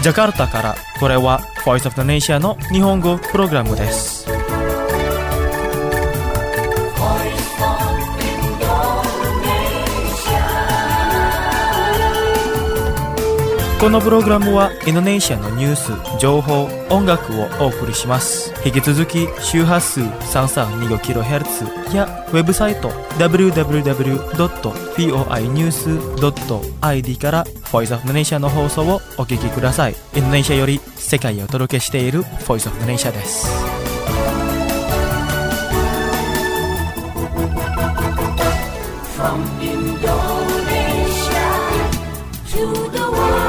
ジャカルタから。これは Voice of the Nation の日本語プログラムです。このプログラムはインドネシアのニュース、情報、音楽をお送りします。引き続き周波数 3325kHz やウェブサイト www.voinews.id から Voice of the Nation の放送をお聞きください。インドネシアより世界へお届けしている Voice of the Nation です。From Indonesia to the world.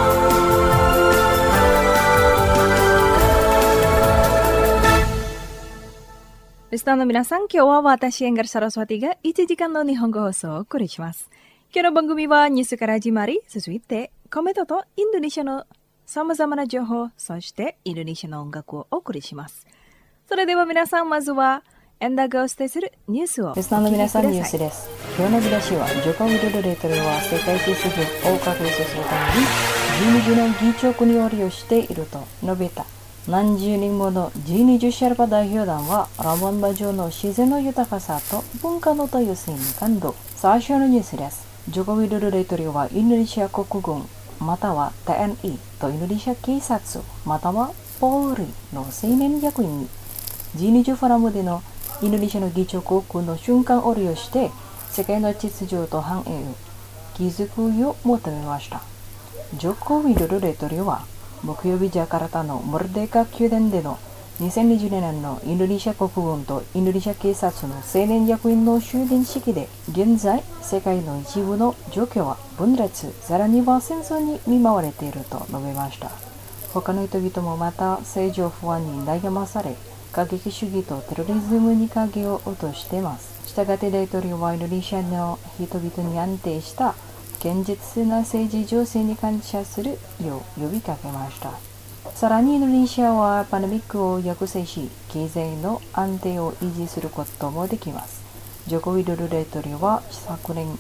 リスナーの皆さん、今日は私エンガルサラスワティが1時間の日本語放送をお送りします。今日の番組はニュースから始まり、続いてコメントとインドネシアの様々な情報、そしてインドネシアの音楽をお送りします。それでは皆さん、まずはエンダーがお伝えするニュースをお聞きください。 リスナーの皆さん、ニュースです。今日の見出しは、ジョコ・ウィドルレートルは世界秩序を確立するために12の議長国を利用していると述べた。何十人もの G20 シャルパ代表団はラモンバ城の自然の豊かさと文化の多様性に感動。最初のニュースです。ジョコ・ウィドルレートルはインドネシア国軍または TNI とインドネシア警察またはポーリの青年役員に G20 フォラムでのインドネシアの議長国の瞬間を利用して世界の秩序と繁栄を築くよう求めました。ジョコ・ウィドルレートルは木曜日ジャカルタのモルデカ宮殿での2020年のインドネシア国軍とインドネシア警察の青年役員の就任式で、現在世界の一部の状況は分裂、さらには戦争に見舞われていると述べました。他の人々もまた政情不安に悩まされ、過激主義とテロリズムに影を落としています。したがって大統領はインドネシアの人々に安定した現実な政治情勢に感謝するよう呼びかけました。さらにインドネシアはパンデミックを抑制し、経済の安定を維持することもできます。ジョコ・ウィドル大統領は昨年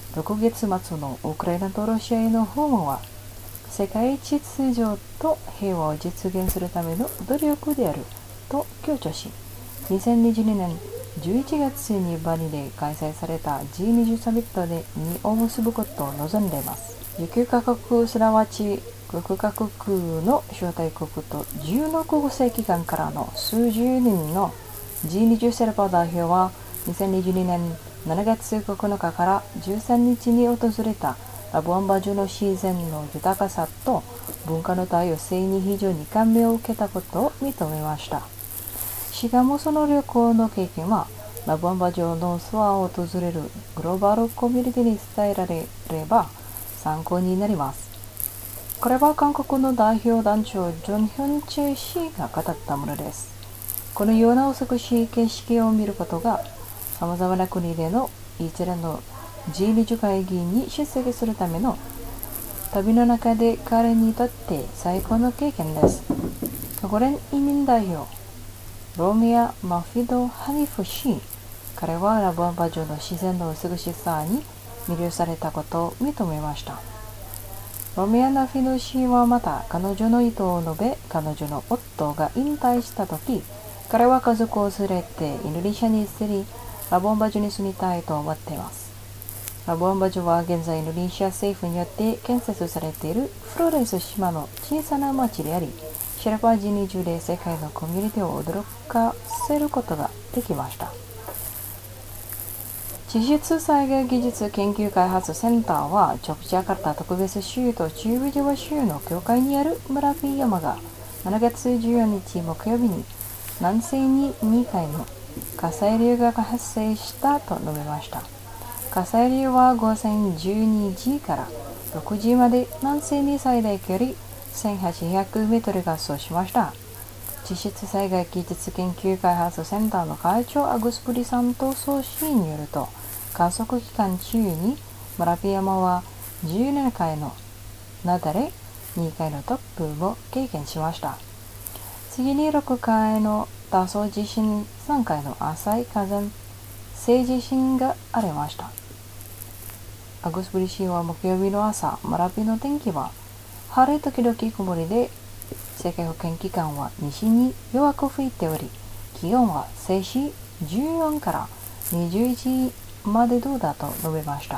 6月末のウクライナとロシアへの訪問は、世界秩序と平和を実現するための努力であると強調し、2022年11月にバリで開催された G20 サミットで実を結ぶことを望んでいます。19カ国すなわち6カ国の招待国と10の国際機関からの数十人の G20 セルパ代表は2022年7月9日から13日に訪れたラブアンバ城の自然の豊かさと文化の多様性に非常に感銘を受けたことを認めました。しかもその旅行の経験はラブアンバ城のツアーを訪れるグローバルコミュニティに伝えられれば参考になります。これは韓国の代表団長ジョン・ヒョンチェ氏が語ったものです。このような美しい景色を見ることが様々な国での一連の G20 会議に出席するための旅の中で彼にとって最高の経験です。国連移民代表ロミア・マフィド・ハニフ氏、彼はラブアンバ城の自然の美しさに魅了されたことを認めました。ロミア・マフィド氏はまた彼女の意図を述べ、彼女の夫が引退した時、彼は家族を連れてインドネシアに移り、ラブアンバ城に住みたいと思っています。ラブアンバ城は現在インドネシア政府によって建設されているフロレンス島の小さな町であり、シェルパーG20で世界のコミュニティを驚かせることができました。地質災害技術研究開発センターはジャカルタ特別州と中部ジャワ州の境界にあるムラピー山が7月14日木曜日に南西に2回の火砕流が発生したと述べました。火砕流は午前12時から6時まで南西に最大距離1800メートルが走しました。地質災害技術研究開発センターの会長アグスプリサントソ氏によると、観測期間中にムラピ山は17回の雪崩、2回の突風を経験しました。次に6回の多層地震、3回の浅い火山性地震がありました。アグスプリ氏は木曜日の朝、ムラピの天気は晴れ時々曇りで、世界保健機関は西に弱く吹いており、気温は摂氏14から21まで度だと述べました。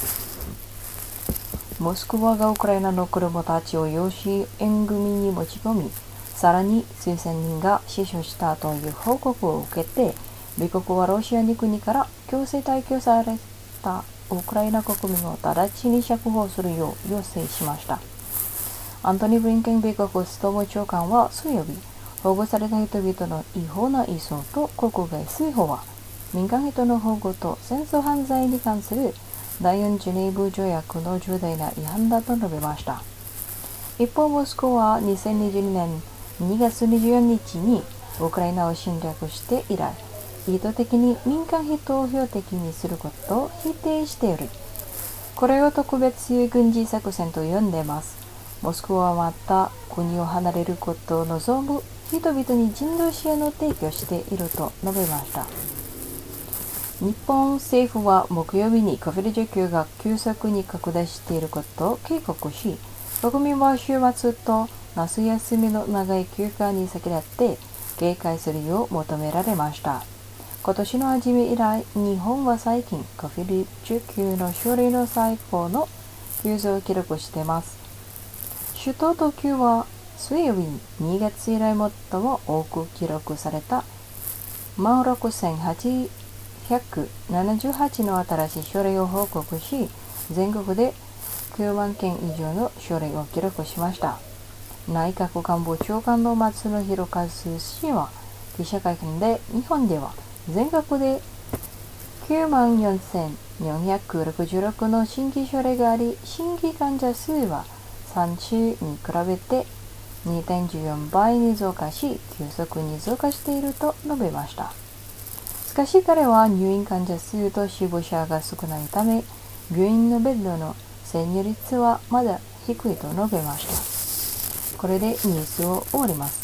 モスクワがウクライナの子供たちを養子縁組に持ち込み、さらに数千人が死傷したという報告を受けて、米国はロシアに国から強制退去されたウクライナ国民を直ちに釈放するよう要請しました。アントニー・ブリンケン米国国務長官は水曜日、保護された人々の違法な移送と国外追放は、民間人の保護と戦争犯罪に関する第4ジュネーブ条約の重大な違反だと述べました。一方、モスクワは2022年2月24日にウクライナを侵略して以来、意図的に民間人を標的にすることを否定しており、これを特別軍事作戦と呼んでいます。モスクワはまた国を離れることを望む人々に人道支援を提供していると述べました。日本政府は木曜日にコフィル需給が急速に拡大していることを警告し、国民は週末と夏休みの長い休暇に先立って警戒するよう求められました。今年の初め以来、日本は最近コフィル需給の種類の最高の急増を記録しています。首都東京は水曜日に2月以来最も多く記録された16,878の新しい症例を報告し、全国で9万件以上の症例を記録しました。内閣官房長官の松野博一氏は記者会見で、日本では全国で94,466の新規症例があり、新規患者数は3週に比べて 2.14 倍に増加し、急速に増加していると述べました。しかし彼は入院患者数と死亡者が少ないため、病院のベッドの占有率はまだ低いと述べました。これでニュースを終わります。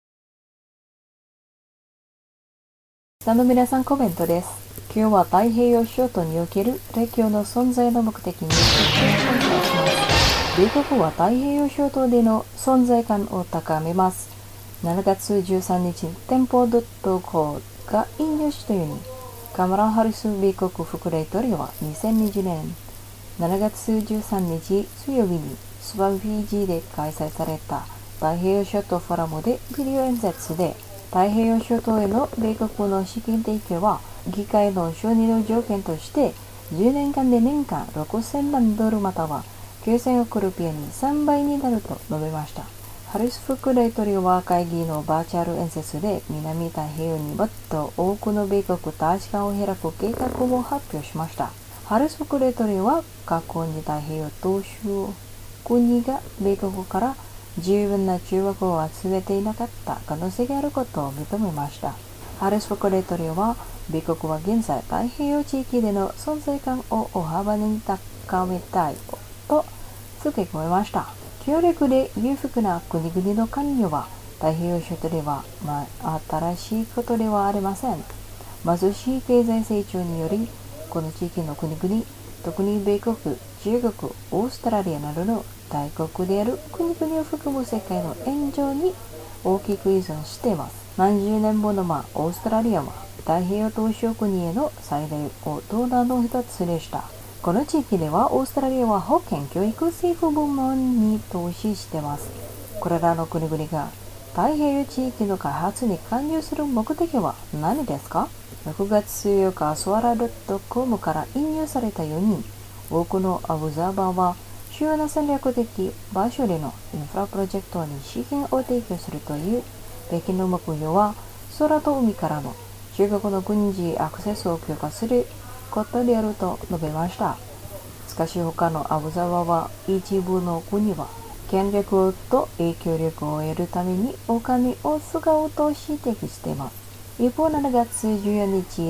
皆さん、コメントです。今日は太平洋諸島における列強の存在の目的についてお伝えします。米国は太平洋諸島での存在感を高めます。7月13日、店舗.coが引用したように、カマラ・ハリス米国副大統領は2020年7月13日水曜日にスワンフィジーで開催された太平洋諸島フォーラムでビデオ演説で、太平洋諸島への米国の資金提供は議会の承認の条件として10年間で年間$6000万または9000億ルピアに3倍になると述べました。ハリス副大統領は会議のバーチャル演説で、南太平洋にもっと多くの米国大使館を開く計画を発表しました。ハリス副大統領は過去に太平洋島しゅ国が米国から十分な注目を集めていなかった可能性があることを認めました。ハリス副大統領は、米国は現在太平洋地域での存在感を大幅に高めたいと付け加えました。強力で裕福な国々の関与は太平洋諸島では、新しいことではありません。貧しい経済成長により、この地域の国々、特に米国、中国、オーストラリアなどの大国である国々を含む世界の援助に大きく依存しています。何十年もの前、オーストラリアは太平洋島しゅ国への最大ドナーの一つでした。この地域ではオーストラリアは保健、教育、政府部門に投資しています。これらの国々が太平洋地域の開発に関与する目的は何ですか？ 6 月14日、ソアラ .com から引用されたように、多くのアブザーバーは主要な戦略的場所でのインフラプロジェクトに資金を提供するという北京の目標は、空と海からの中国の軍事アクセスを強化することであると述べました。しかし他のアブザーバーは、一部の国は権力と影響力を得るためにお金を使おうと指摘しています。一方、7月14日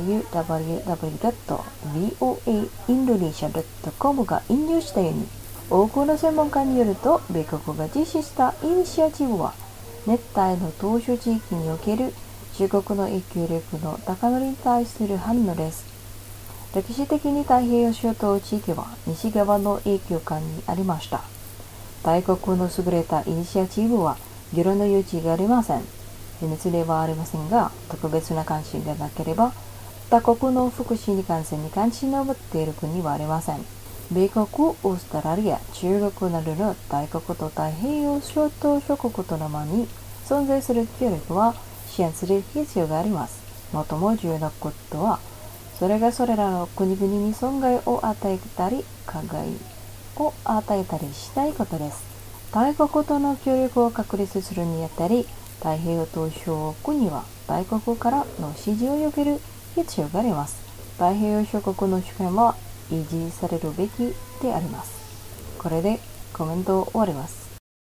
www.voaindonesia.com が引用したように、多くの専門家によると、米国が実施したイニシアチブは、熱帯の島嶼地域における中国の影響力の高まりに対する反応です。歴史的に太平洋諸島地域は西側の影響下にありました。 大国の優れたイニシアチブは議論の余地がありません。秘密ではありませんが、特別な関心がなければ他国の福祉に関心を持っている国はありません。米国、オーストラリア、中国などの大国と太平洋諸島諸国との間に存在する協力は支援する必要があります。最も重要なことは、それがそれらの国々に損害を与えたり、加害を与えたりしないことです。大国との協力を確立するにあたり、太平洋島しょ国は大国からの支持を受ける必要があります。太平洋諸国の主権は維持されるべきであります。これでコメントを終わります。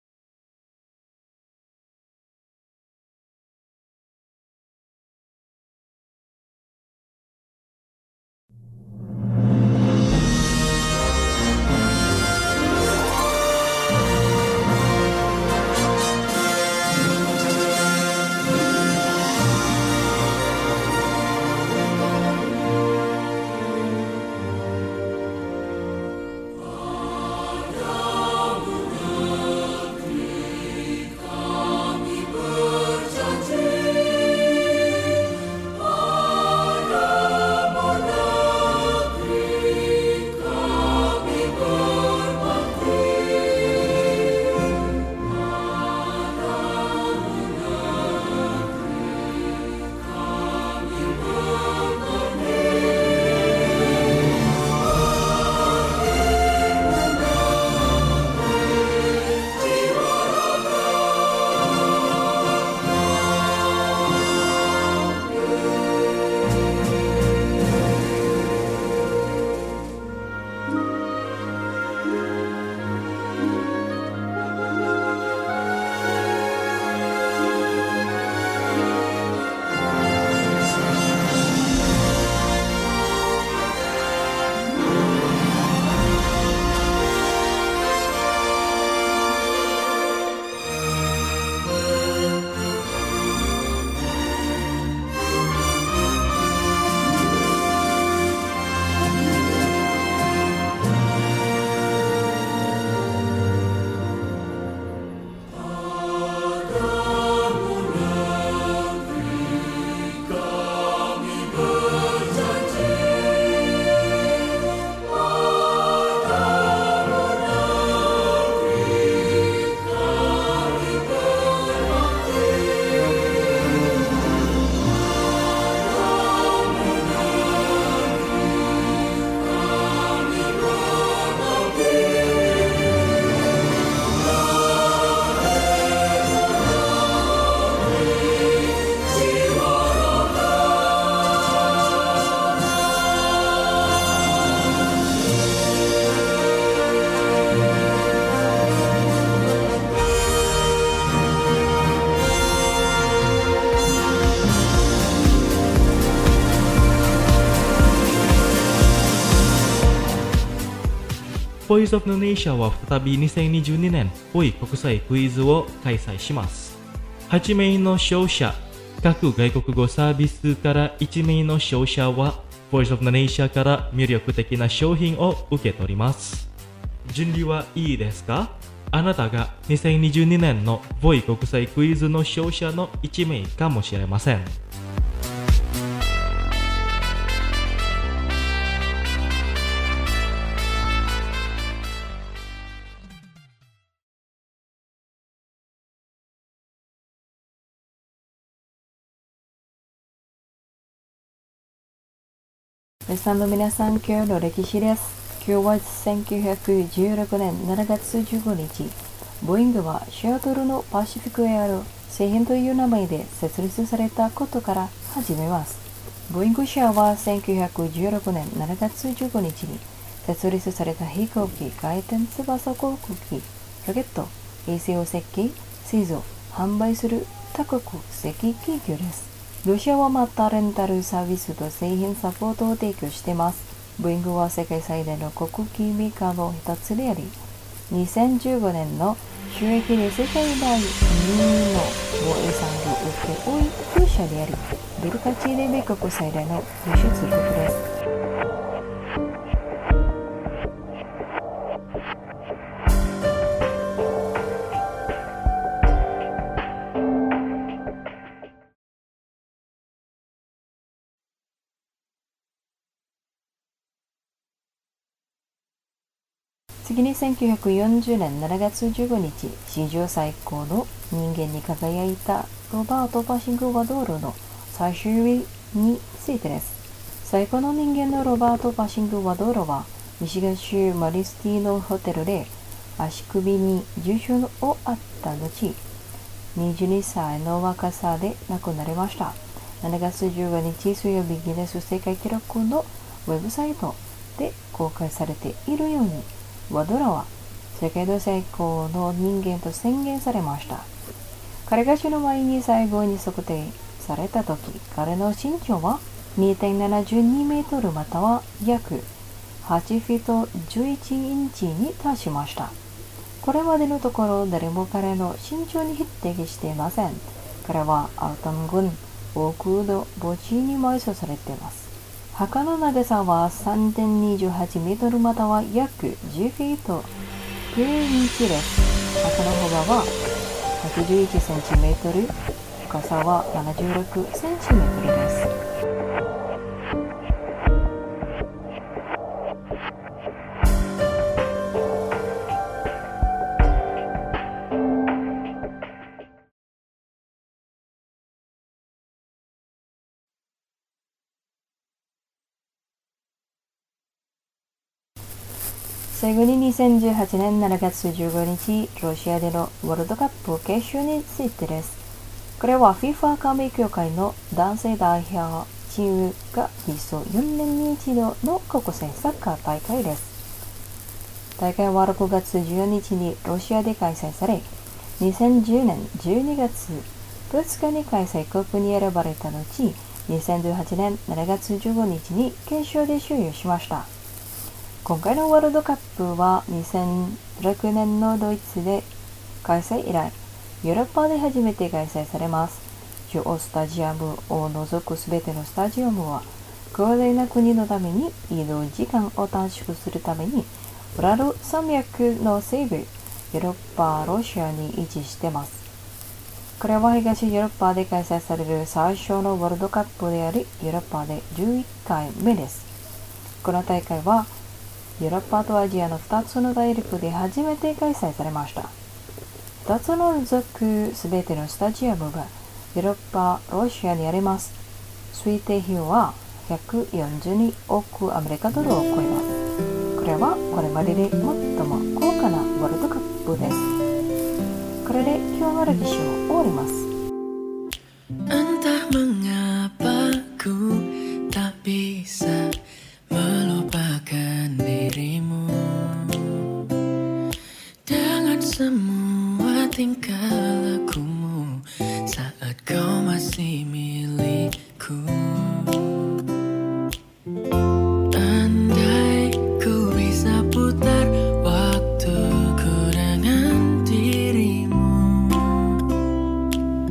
ボイスオブのネーションは再び2022年ボイ国際クイズを開催します。8名の勝者、各外国語サービスから1名の勝者はボイスオブのネーションから魅力的な商品を受け取ります。準備はいいですか？あなたが2022年のボイ国際クイズの勝者の1名かもしれません。 リスナーの皆さん、今日の歴史です。今日は1916年7月15日、ボイングはシアトルのパシフィックエアの製品という名前で設立されたことから始めます。ボイング社は1916年7月15日に設立された飛行機、回転翼航空機、ロケット、衛星を設計、製造、販売する多国籍企業です。ロシアはまたレンタルサービスと製品サポートを提供しています。ボイングは世界最大の航空機メーカーの一つであり、2015年の収益で世界第2位の防衛産業請負業者であり、ドル価値で米国最大の輸出国です。 次に1940年7月15日、史上最高の人間に輝いたロバート・パシング・ワドールの最終日についてです。最高の人間のロバート・パシング・ワドールは、ミシガン州マリスティのホテルで足首に重傷を負った後、22歳の若さで亡くなりました。7月15日水曜日、ギネス世界記録のウェブサイトで公開されているように、ワドラは世界で最高の人間と宣言されました。彼が死ぬ前に最後に測定されたとき、彼の身長は 2.72 メートルまたは約8フィート11インチに達しました。これまでのところ誰も彼の身長に匹敵していません。彼はアウトン郡オークウッド墓地に埋葬されています。墓の長さは 3.28 メートルまたは約10フィート9インチです。墓の幅は81センチメートル、深さは76センチメートルです。最後に2018年7月15日、ロシアでのワールドカップ決勝についてです。これは FIFA 加盟協会の男性代表チームが実装4年に一度の国際サッカー大会です。大会は6月14日にロシアで開催され、2010年12月2日に開催国に選ばれた後、2018年7月15日に決勝で終了しました。今回のワールドカップは2006年のドイツで開催以来、ヨーロッパで初めて開催されます。主要スタジアムを除くすべてのスタジアムは、広大な国のために移動時間を短縮するために、ウラル山脈の西部、ヨーロッパ、ロシアに位置しています。これは東ヨーロッパで開催される最初のワールドカップであり、ヨーロッパで11回目です。この大会は、ヨーロッパとアジアの2つの大陸で初めて開催されました。2つの属すべてのスタジアムがヨーロッパ、ロシアにあります。推定費用は142億アメリカドルを超えます。これはこれまでで最も高価なワールドカップです。これで今日の歴史を終わります。 Entah mengapa ku tak bisa melupakan dirimu dengan semua tingkah lakumu saat kau masih milikku. Andai ku bisa putar waktuku dengan dirimu,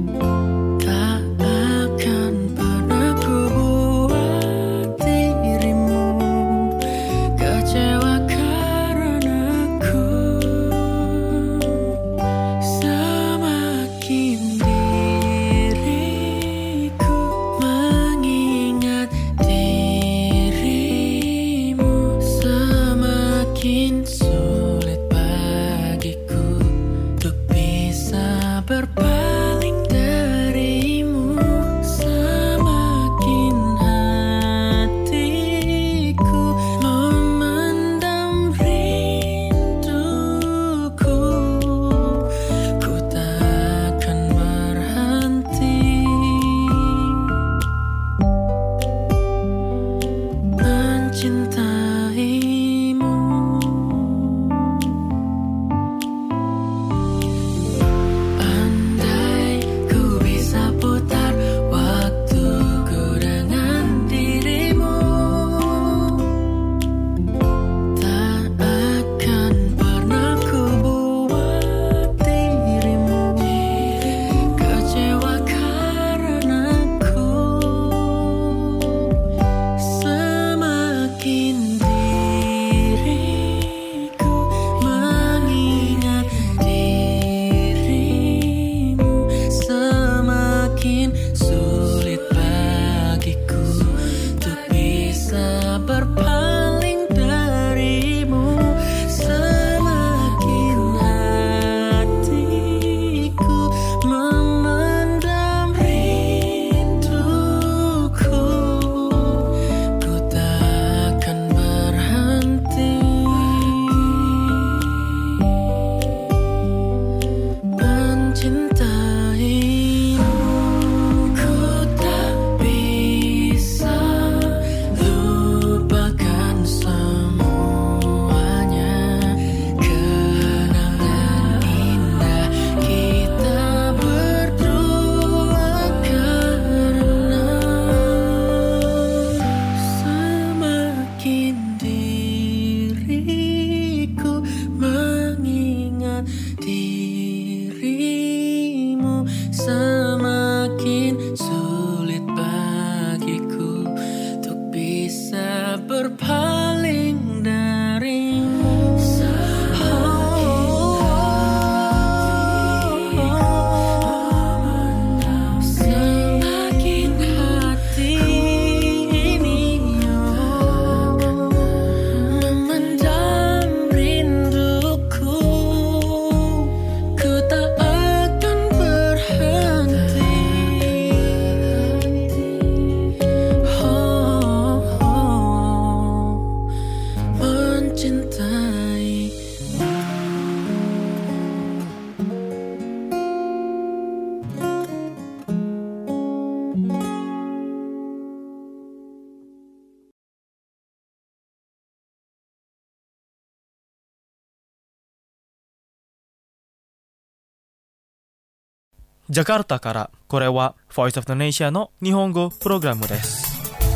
berpaling darimu. Semakin hati ini memendam rinduku, ku tak akan berhenti mencintai. ジャカルタから、これは Voice of the Nation の日本語プログラムです。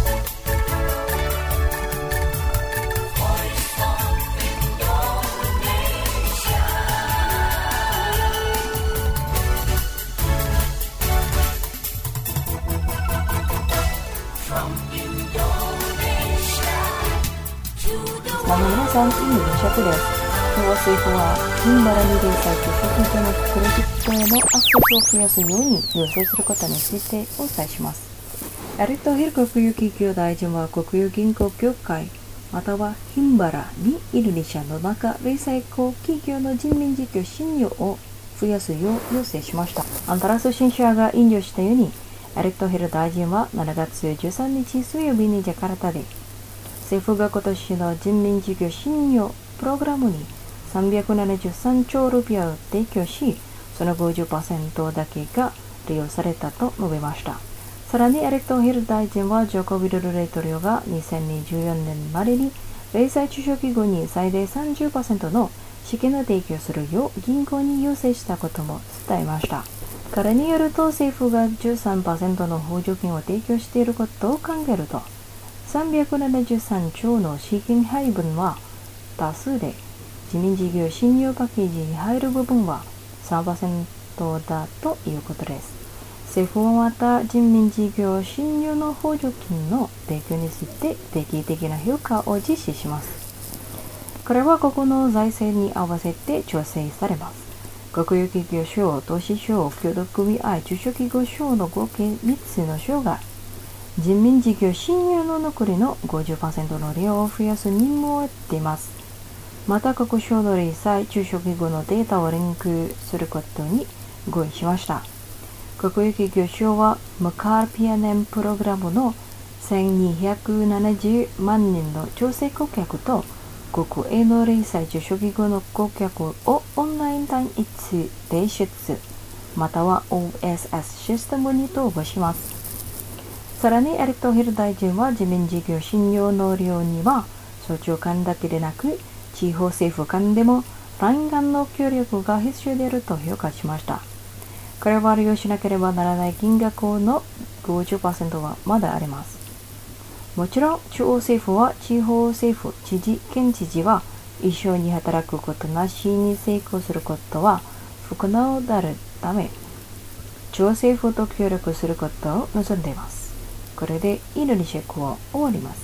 皆さん、インドネシアです。今日は政府はヒンバラに零細中小企業のクレジットへのアクセスを増やすように要請することについてお伝えします。エリット・ヒル国有企業大臣は国有銀行協会またはヒンバラにインドネシアの中零細小企業の人民事業信用を増やすよう要請しました。アンタラ通信社が引用したように、エリット・ヒル大臣は7月13日水曜日にジャカルタで政府が今年の人民事業信用プログラムに373兆ルピアを提供し、その 50% だけが利用されたと述べました。さらにエリット・ヒル大臣はジョコ・ウィドル大統領が2024年までに零細中小企業に最大 30% の資金を提供するよう銀行に要請したことも伝えました。彼によると政府が 13% の補助金を提供していることを考えると、373兆の資金配分は多数で、自民事業信用パッケージに入る部分は 3% だということです。政府はまた人民事業信用の補助金の提供について定期的な評価を実施します。これは国の財政に合わせて調整されます。国有企業省、投資省、協力組合、中小企業省の合計3つの省が人民事業信用の残りの 50% の利用を増やす任務を負っています。また各省の零細中小企業のデータをリンクすることに合意しました。国有企業省はムカー PNM プログラムの1270万人の調整顧客と国営の零細中小企業の顧客をオンライン単一提出または OSS システムに統合します。さらにエリット・ヒル大臣は自民事業信用の利用には省庁間だけでなく地方政府間でも欄干の協力が必要であると評価しました。これは利用しなければならない金額の 50% はまだあります。もちろん中央政府は地方政府、知事、県知事は一緒に働くことなしに成功することは不可能であるため、中央政府と協力することを望んでいます。これでインドネシア語を終わります。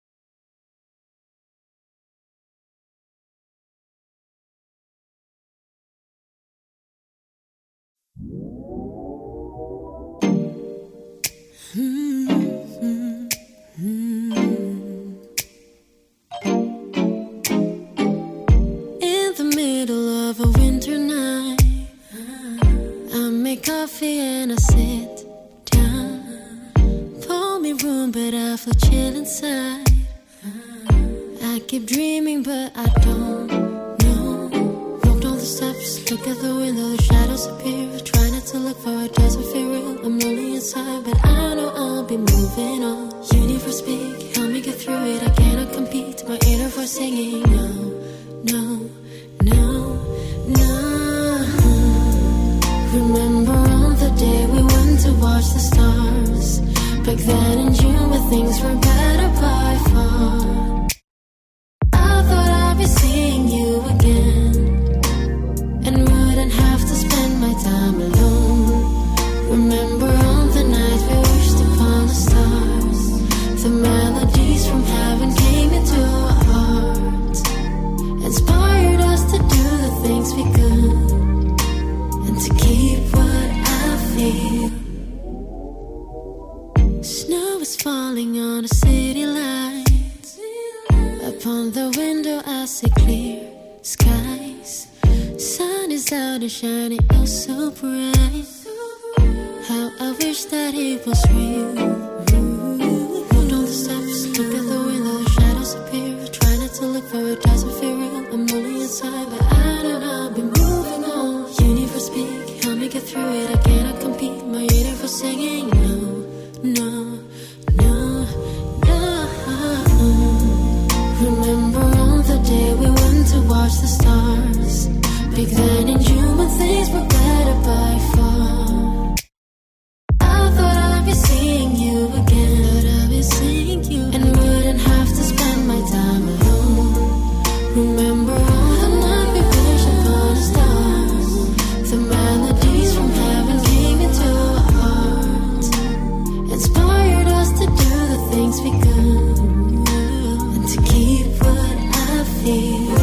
In the middle of a winter night, I make coffee and I sit down. Pull me room, but I feel chill inside. I keep dreaming, but I don't know. Walked all the steps, look at the window, the shadows appear. Try not to look for it, doesn't feel real. I'm lonely inside, but I know I'll be moving on. Universe speak, help me get through it. I cannot compete, my inner voice singing. No, no, no, no. Remember on the day we went to watch the stars. Back then in June, where things were better by far. I thought I'd be seeing you again, and wouldn't have to spend my time alone. Remember on the night we wished upon the stars. The melodies from heaven came Walking on the city lights. Upon the window I see clear skies. Sun is out and shining oh so bright. How I wish that it was real. Hold on the steps, look at the window, the shadows appear. Try not to look for it, doesn't feel real. I'm only inside, but I don't know, I've been moving on. Universe speak, help me get through it. I cannot compete, my universe singing no, no, no, no. Remember on the day we went to watch the stars. Back then in June when things were better by far. I thought I'd be seeing you again, but I'd be seeing you and wouldn't have to spend my time alone. Remember all the night we wished upon the stars. The melodies from heaven came into our hearts, inspired us to do the things we could and to keep what I feel.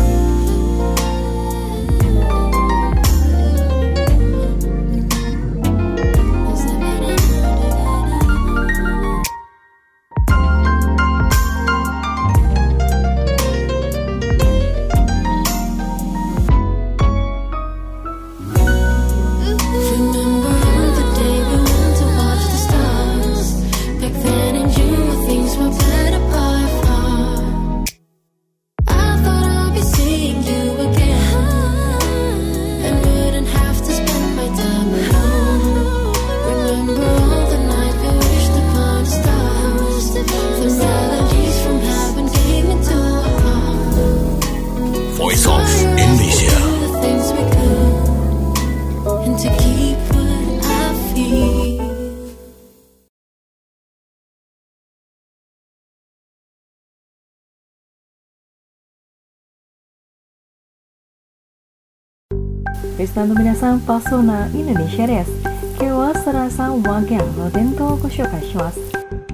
リスナーの皆さん、パーソナインドネシアです。今日はサラさんワゲンの伝統をご紹介します。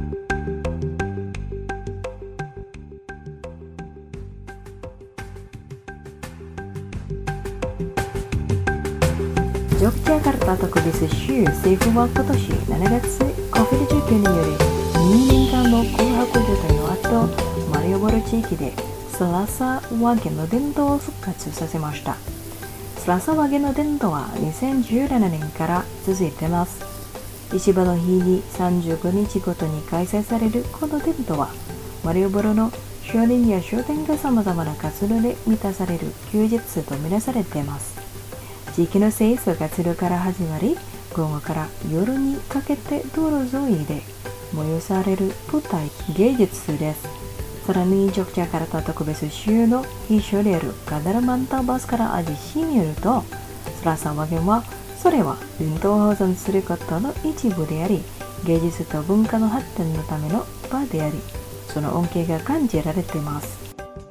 ジョクジャカルタ特別州政府は今年7月 COVID-19 により2年間の空白状態の後、マリウポリ地域でサラサワゲンの伝統を復活させました。サラサワゲンの伝統は2017年から続いています。市場の日に35日ごとに開催されるこの伝統は、マリウポリの商人や商店が様々な活動で満たされる休日とみなされています。地域の清掃活動から始まり、午後から夜にかけて道路沿いで催される舞台芸術です。さらにジョクジャカルタ特別州の秘書であるガダルマンタバスから味しみると、サラサワゲンはそれは伝統を保存することの一部であり、芸術と文化の発展のための場であり、その恩恵が感じられています。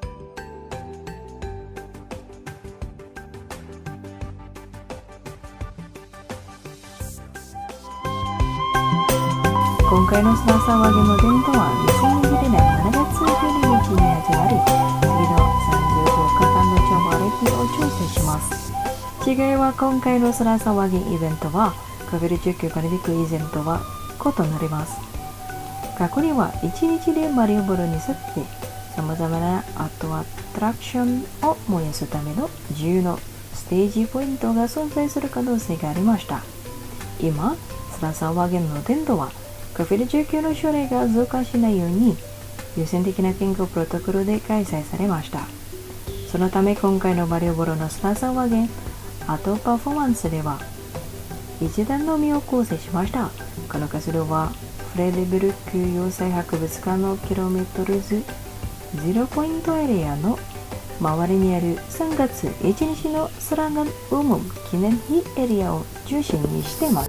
今回のサラサワゲンの伝統は2020年7月12日に始まり、次の35日間の超馬歴を調整します。違いは今回のサラサワゲンイベントは COVID-19 パンデミック以前とは異なります。過去には1日でマリウポリに沿って様々なアトラクションを燃やすための10のステージポイントが存在する可能性がありました。今、サラサワゲンの伝統はCOVID-19 の症例が増加しないように優先的な健康プロトコルで開催されました。そのため今回のマリウポリのサラサワゲンアートパフォーマンスでは一段のみを構成しました。この活動はフレデベルク要塞博物館のキロメートルズ0ポイントエリアの周りにある3月1日のスランガンウム記念碑エリアを中心にしています。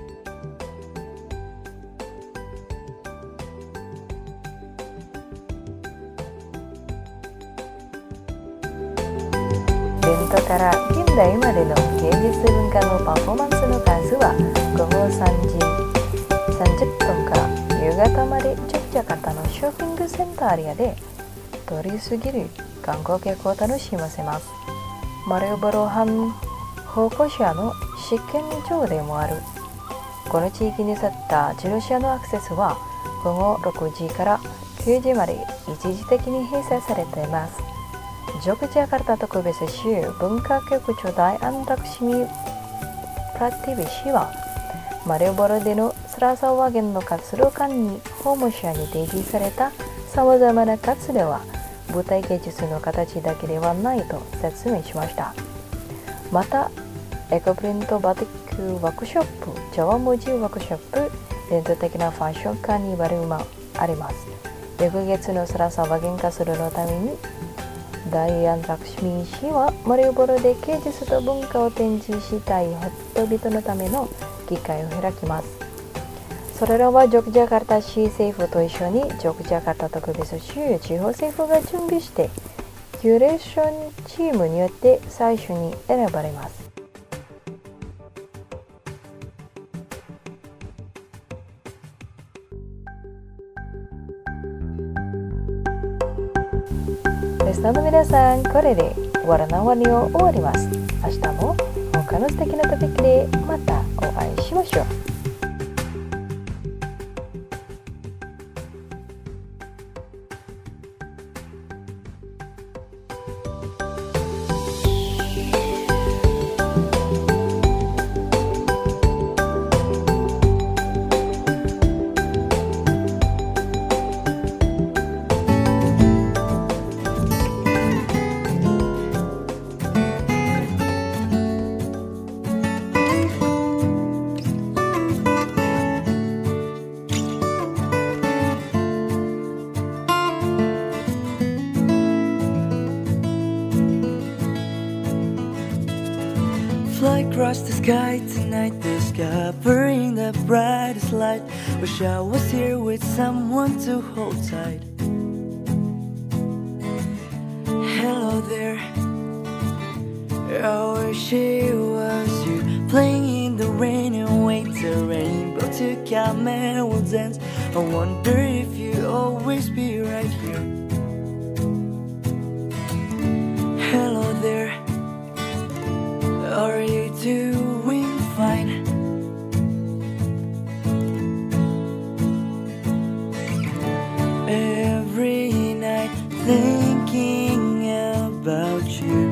伝統から現代までの芸術文化のパフォーマンスの数は午後3時30分から夕方までジョクジャカルタのショッピングセンターエリアで通り過ぎる観光客を楽しませます。マリウポリ反歩行者の試験場でもあるこの地域に沿った自動車のアクセスは午後6時から 9時まで一時的に閉鎖されています。ジョグジャカルタ特別州文化局長大安楽シミプラティビ氏は、マリウポリでのスラサワゲンの活動間に訪問者に提示されたさまざまな活動は舞台芸術の形だけではないと説明しました。また、エコプリントバティックワークショップ、茶碗文字ワークショップ、伝統的なファッションカーニバルもあります。翌月のスラサワゲン活動のために、ダイアン・ラクシミー氏はマリウポリで芸術と文化を展示したい人々のための機会を開きます。それらはジョグジャカルタ市政府と一緒にジョグジャカルタ特別州地方政府が準備してキュレーションチームによって最初に選ばれます。リスナーの皆さん、これでわらなわりを終わります。明日も他の素敵なトピックでまたお会いしましょう。 Fly across the sky tonight, discovering the brightest light. Wish I was here with someone to hold tight. Hello there, I wish it was you, playing in the rain and wait the rainbow to come and we'll dance. I wonder if you'll always be right here. Hello there, are you doing fine? Every night thinking about you.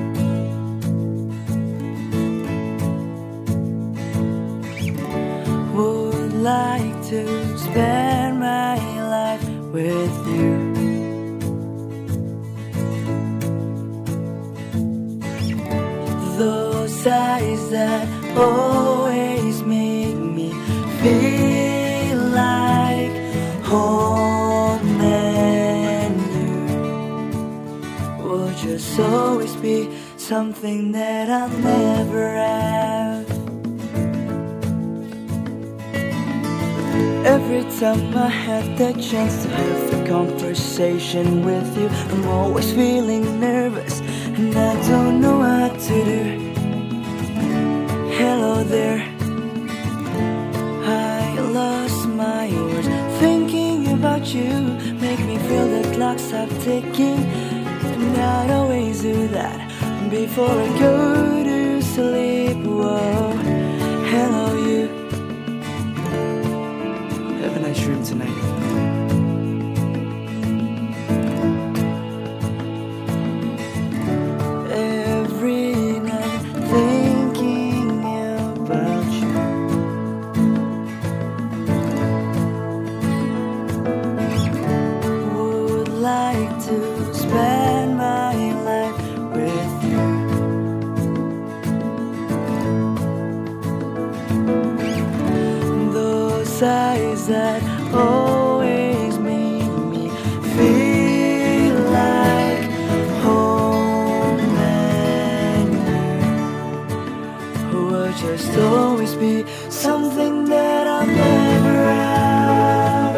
Would like to spend my life with you. Those eyes that always make me feel like home and you will just always be something that I'll never have. Every time I have the chance to have a conversation with you, I'm always feeling nervous and I don't know what to do. Hello there, I lost my words. Thinking about you make me feel the clock stop ticking, and I'd always do that before I go to sleep. Whoa, hello you, have a nice dream tonight. Eyes that always make me feel like home and you will just always be something that I'll never have.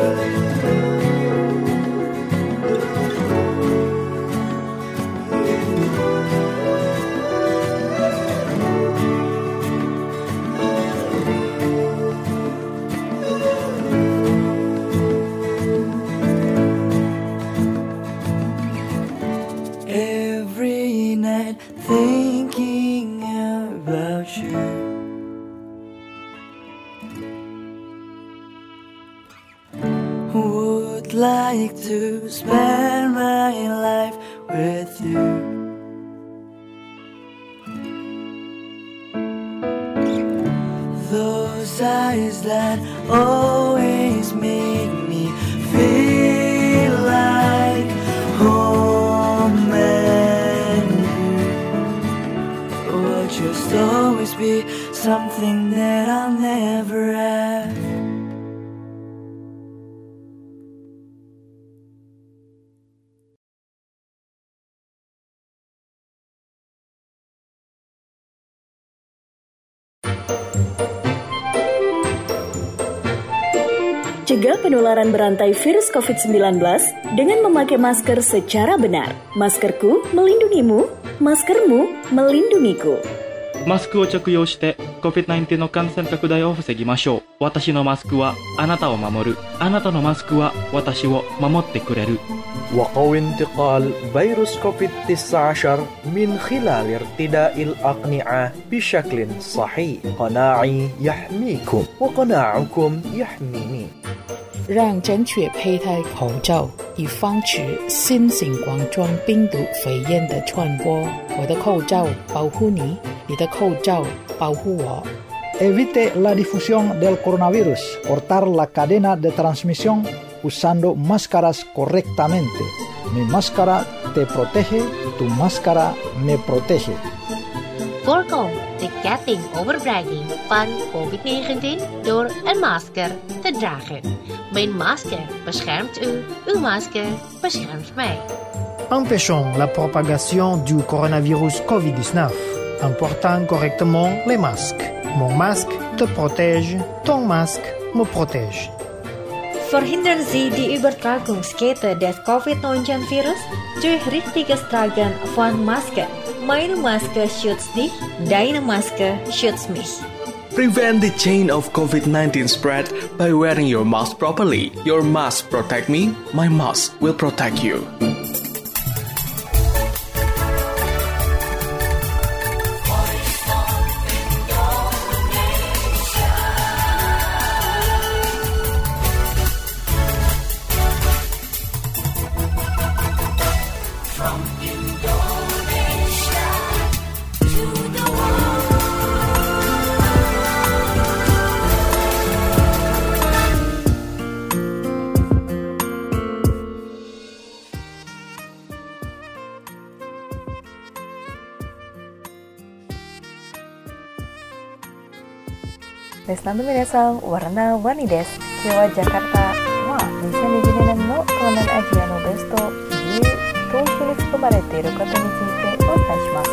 just like to spend my life with you. Those eyes that always make me feel like home, and you will just always be something that I'll never have. Cegah penularan berantai virus COVID-19 dengan memakai masker secara benar. Maskerku melindungimu, maskermu melindungiku. マスクを着用して COVID-19 の感染拡大を防ぎましょう。私のマスクはあなたを守る。あなたのマスクは私を守ってくれる。 وقوي انتقال فيروس كوفيد-19 من خلال ارتداء الأقنعة بشكل صحيح. قناعي يحميكم وقناعكم يحميني. 让正确佩戴口罩，以防止新型冠状病毒肺炎的传播。我的口罩保护你，你的口罩保护我。 Evite la difusión del coronavirus. Cortar la cadena de transmisión usando máscaras correctamente. Mi máscara te protege, tu máscara me protege. Voorkom de ketting overbrenging van COVID-19 door een masker te dragen. Mijn masker beschermt u, uw masker beschermt mij. Empêchons la propagation du coronavirus COVID-19 en portant correctement les masques. Mon masque te protège, ton masque me protège. Verhindern Sie die Übertragungskette des COVID-19-Virus durch richtiges Tragen von Masken. Meine Maske schützt dich, deine Maske schützt mich. Prevent the chain of COVID-19 spread by wearing your mask properly. Your mask protect me, my mask will protect you. Listenerの皆さん、warna wani desu. 今日はジャカルタは2020年の東南アジアのベスト10投資に含まれていることについてお伝えします。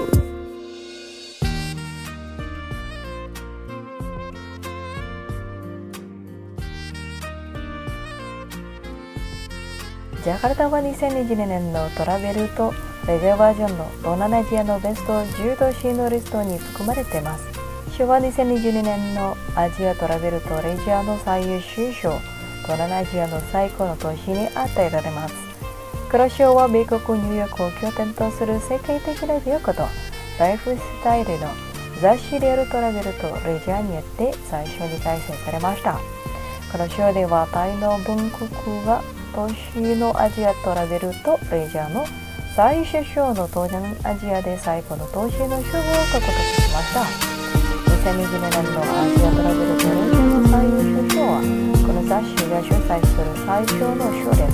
ジャカルタは2020年のトラベルとレジャーバージョンの東南アジアのベスト10都市のリストに含まれています。賞は2022年のアジアトラベルとレジャーの最優秀賞、東南アジアの最高の都市に与えられます。この賞は米国ニューヨークを拠点とする世界的な流行とライフスタイルの雑誌であるトラベルとレジャーによって最初に開催されました。この賞ではタイの文国が都市のアジアトラベルとレジャーの最優秀賞の東南アジアで最高の都市の賞を獲得しました。2020年のアジアトラベルとレジャーの最優秀賞はこの雑誌が主催する最長の賞です。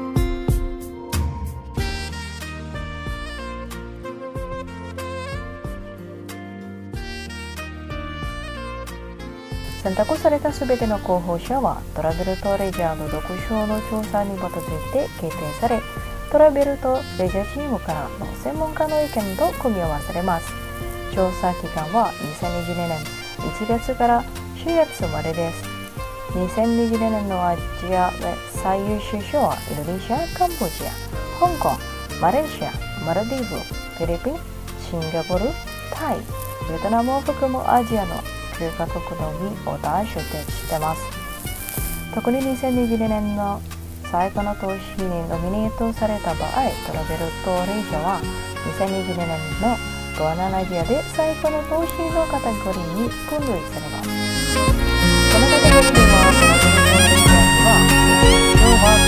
選択されたすべての候補者はトラベルとレジャーの読書の調査に基づいて決定され、トラベルとレジャーチームからの専門家の意見と組み合わされます。調査期間は2020年1月から4月までです。2020年のアジア最優秀賞はインドネシア、カンボジア、香港、マレーシア、マルディブ、フィリピン、シンガポール、タイ、ベトナムを含むアジアの9カ国のみを出しています。特に2022年の最高の都市にノミネートされた場合、トラベルとレジャーは2020年の東南アジアで最高の都市のカテゴリーに分類されます。このカテゴリーではトラベルとレジャーには賞は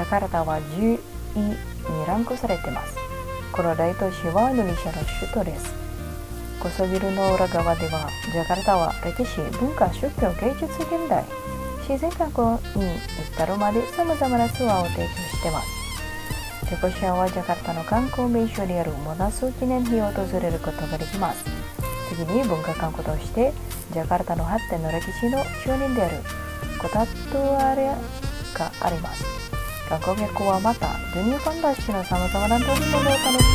ャカルタは10位にランクされています。この大都市はインドネシアの首都です。高層ビルの裏側では、ジャカルタは歴史、文化、宗教、芸術、現代、自然観光に至るまで様々なツアーを提供しています。チェコシアはジャカルタの観光名所であるモナス記念碑を訪れることができます。次に文化観光として、ジャカルタの発展の歴史の証人であるコタトゥアレがあります。観光客はまた、ドゥニューファンダッシュの様々な乗り物を楽しむことができます。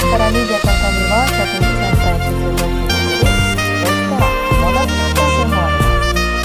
さらにジャカルタにはショッピングセンターに集合しているので、レストラン、モダンのカフェもあります。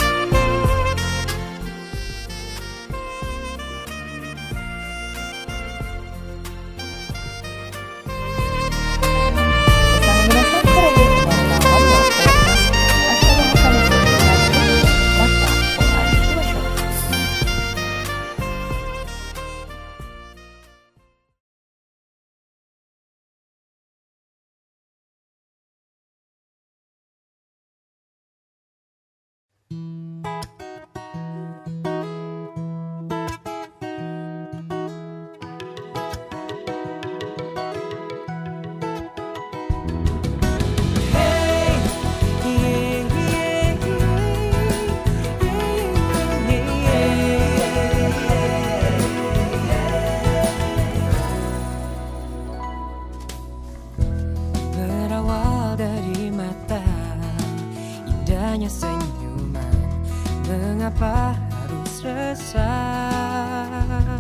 Mengapa harus resah?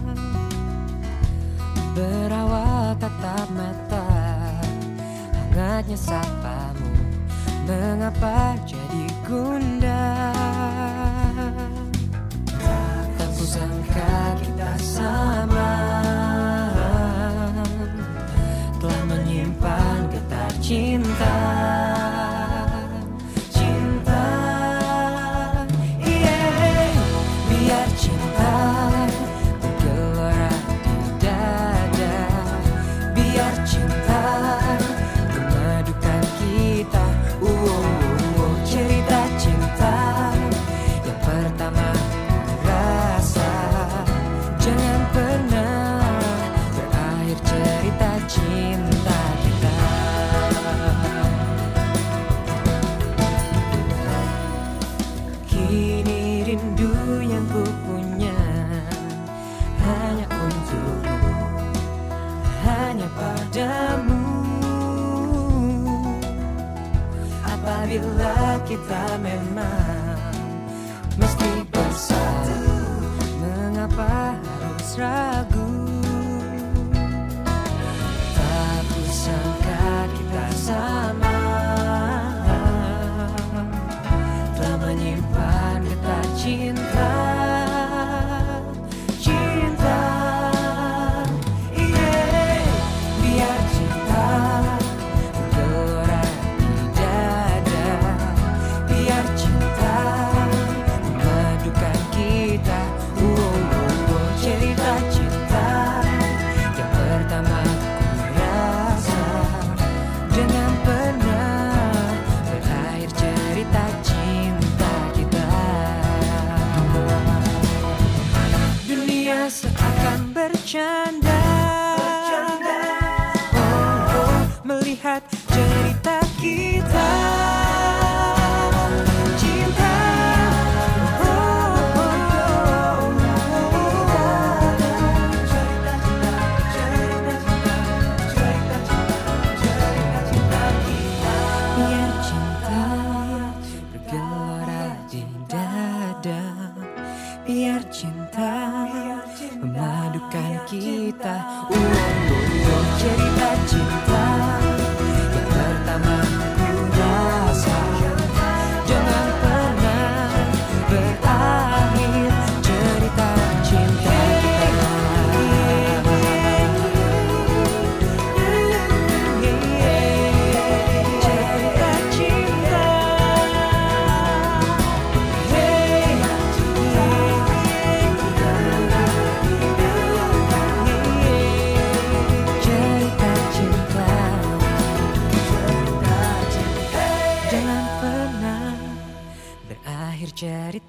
Berawal tatap mata, hangatnya sapamu. Mengapa jadi gundah? Tak kusangka kita sama, telah menyimpan getar cinta. Apabila kita memang mesti bersatu, mengapa harus ragu? Tak kusangka kita sama, telah menyimpan getar cinta. Seakan bercanda, melihat cerita kita. Cinta, biar cinta bergelora di dada, biar cinta memadukan kita. Cerita cinta yang pertama ku rasa.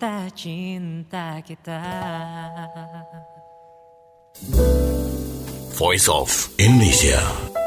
kisah cinta kita. Voice of Indonesia.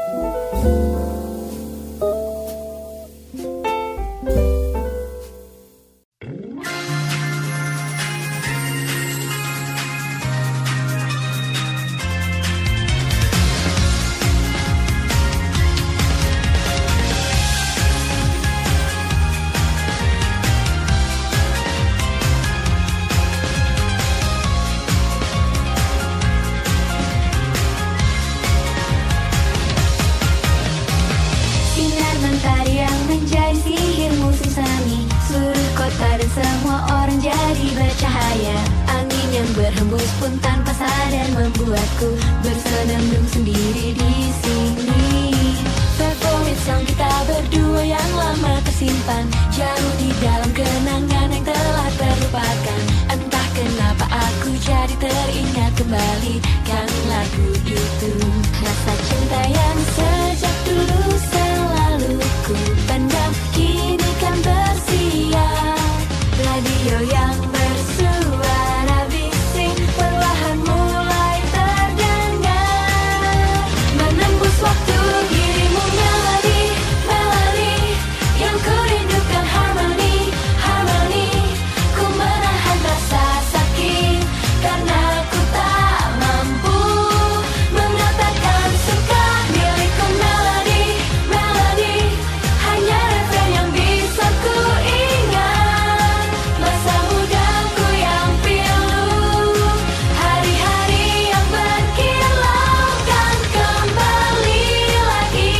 Berhembus pun tanpa sadar membuatku bersenandung sendiri di sini. Favorit song kita berdua yang lama tersimpan jauh di dalam kenangan yang telah terlupakan. Entah kenapa aku jadi teringat kembali kan lagu itu. Rasa cinta yang sejak dulu selalu ku pendam kini kan bersiap. Radio yang bersuara perlahan mulai terdengar, menembus waktu dirimu melodi, melodi yang ku rindukan harmoni, harmoni. Ku menahan rasa sakit karena ku tak mampu mengatakan suka milikku. Melodi, melodi hanya refren yang bisa ku ingat. Masa mudaku yang pilu, hari-hari yang berkilau kan kembali lagi.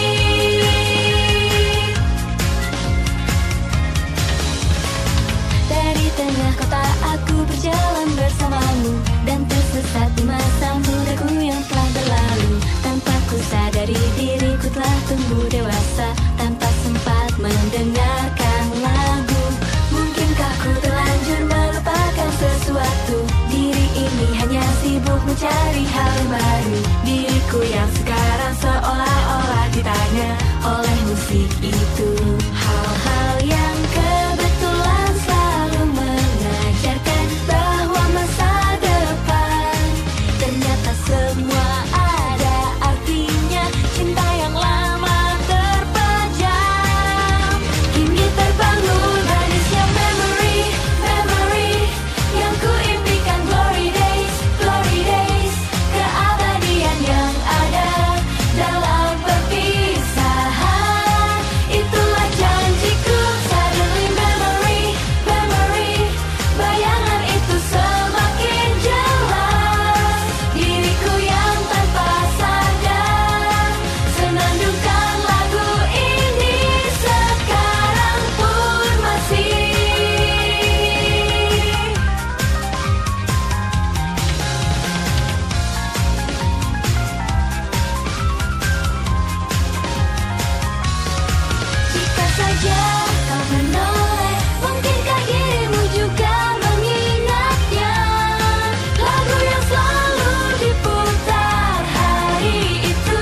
Dari tengah kota aku berjalan bersamamu dan tersesat di masa mudaku yang telah berlalu. Tanpa ku sadari diriku telah tumbuh dewasa tanpa sempat mendengarkan lagu. Mungkinkah ku terlanjur melupakan sesuatu? Diri ini hanya sibuk mencari hal baru. Diriku yang sekarang seolah-olah ditanya oleh musik itu. Hal-hal yang kebetulan selalu mengajarkan bahwa masa depan ternyata semua ada artinya. Cinta yang lama terpejam kini terbangun manisnya memory, memory yang ku impikan. Glory days, keabadian yang ada dalam perpisahan. Itulah janjiku. Suddenly memory, memory bayangan itu semakin jelas. Diriku yang tanpa sadar senandungkan lagu ini sekarang pun masih. Jika saja kau menoleh, mungkinkah dirimu juga mengingatnya? Lagu yang selalu diputar hari itu.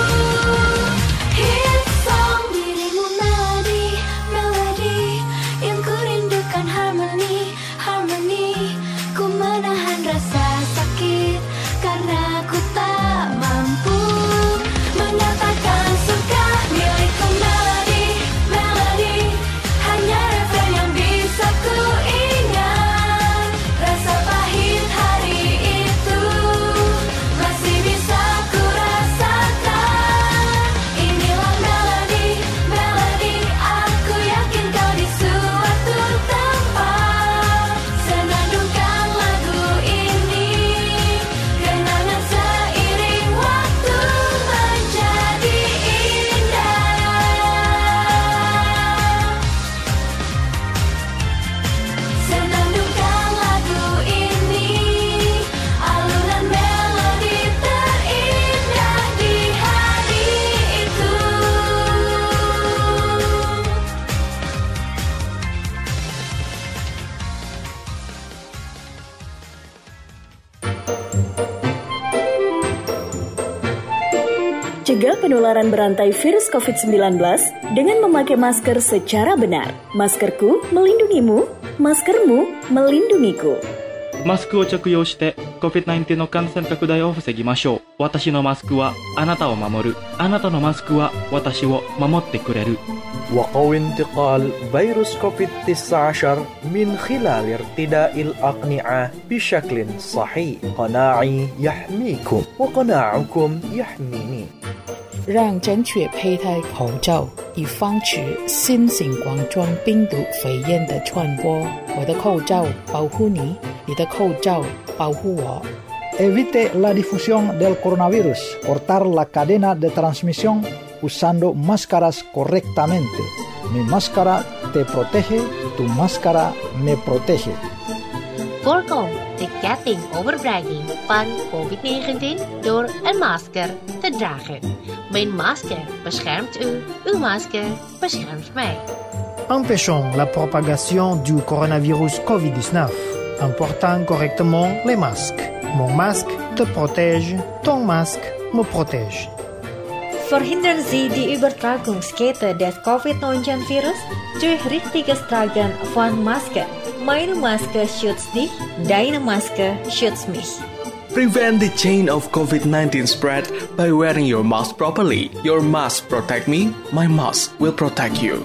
Hit song dirimu melodi, melodi yang ku rindukan harmoni, harmoni. Ku menahan rasa sakit karena ku tak mampu mengatakan suka milikku. Melodi, melodi hanya refren yang bisa ku ingat. Rasa pahit hari itu masih bisa ku rasakan. Inilah melodi, melodi aku yakin kau di suatu tempat senandungkan lagu ini. Kenangan seiring waktu menjadi indah. Senandungkan lagu ini, alunan melodi terindah di hari itu. Cegah penularan berantai virus COVID-19 dengan memakai masker secara benar. Maskerku melindungimu, maskermu melindungiku. マスクを着用して COVID-19 の感染拡大を防ぎましょう。私のマスクはあなたを守る。あなたのマスクは私を守ってくれる。 وقوي انتقال فيروس كوفيد-19 من خلال ارتداء الأقنعة بشكل صحيح. قناعي يحميكم وقناعكم يحميني. 让正确佩戴口罩，以防止新型冠状病毒肺炎的传播。我的口罩保护你，你的口罩保护我。 Evite la difusión del coronavirus. Cortar la cadena de transmisión usando máscaras correctamente. Mi máscara te protege, tu máscara me protege. Voorkom de ketting overbregging van COVID-19 door een masker te dragen. Mijn masker beschermt u, uw masker beschermt mij. Empêchons la propagation du coronavirus COVID-19 en portant correctement les masques. Mon masque te protège, ton masque me protège. Verhindern Sie die Übertragungskette des Covid-19-Virus durch richtiges Tragen von Maske. Meine Maske schützt dich, deine Maske schützt mich. Prevent the chain of COVID-19 spread by wearing your mask properly. Your mask protect me, my mask will protect you.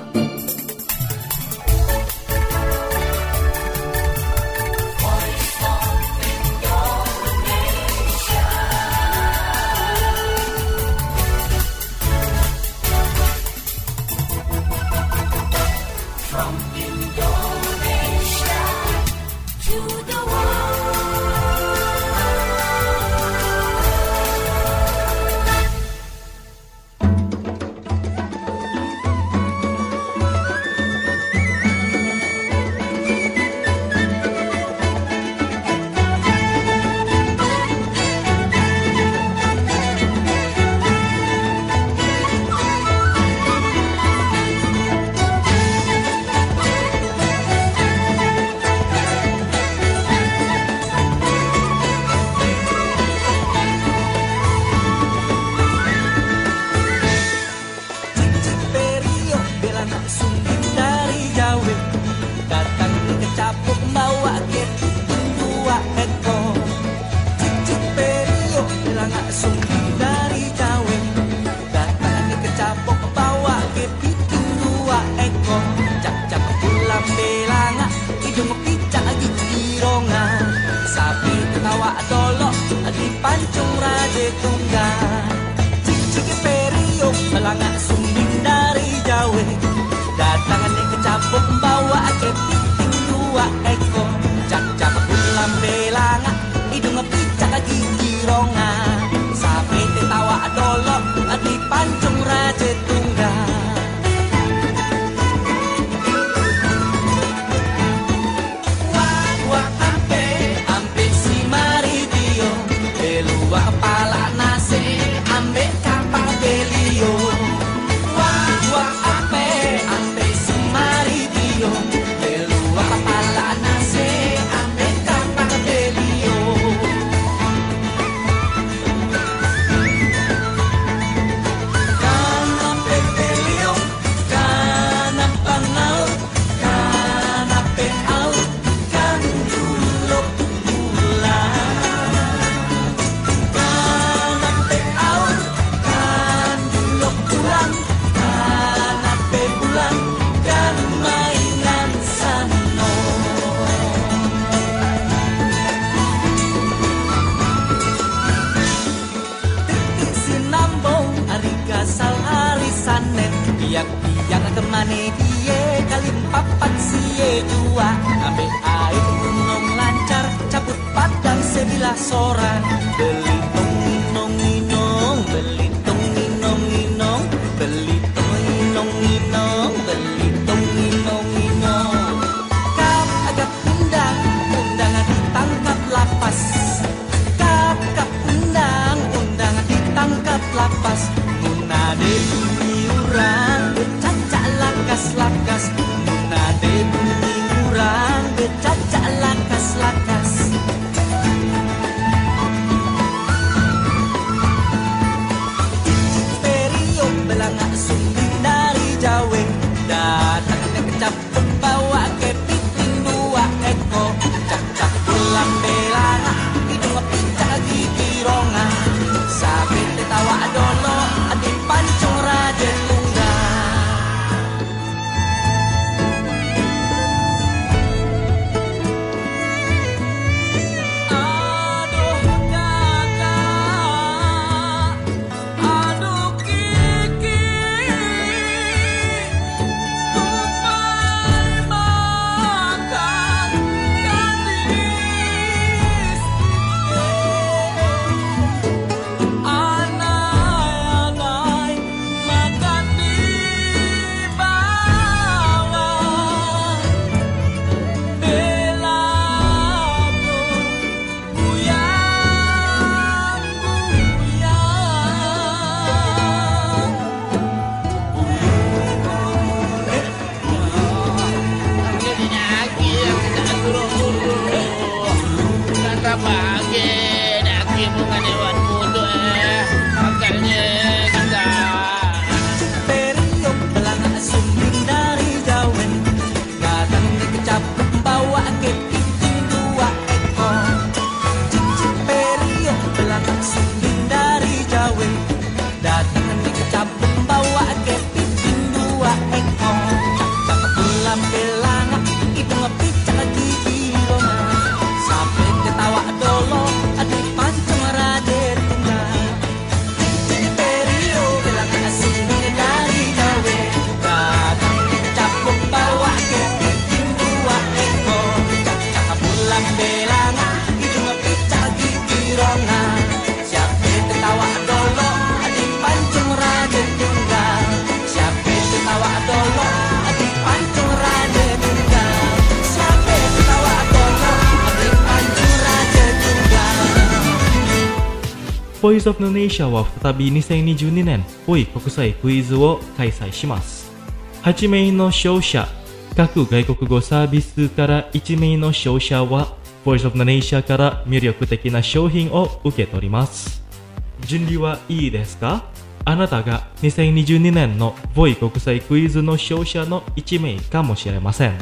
ボイスオブインドネシアは再び2022年ボイ国際クイズを開催します。8名の勝者、各外国語サービスから1名の勝者はボイスオブインドネシアから魅力的な商品を受け取ります。準備はいいですか？あなたが2022年のボイ国際クイズの勝者の1名かもしれません。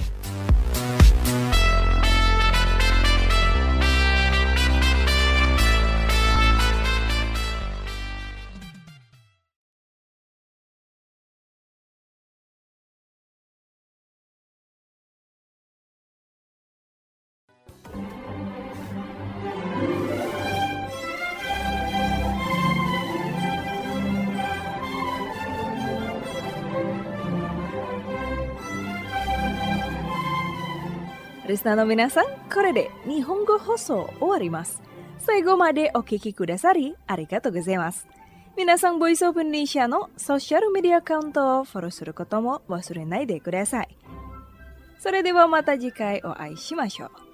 リスナーの皆さん、これで日本語放送終わります。最後までお聞きくださりありがとうございます。皆さん、ボイスオブインドネシアのソーシャルメディアアカウントをフォローすることも忘れないでください。それではまた次回お会いしましょう。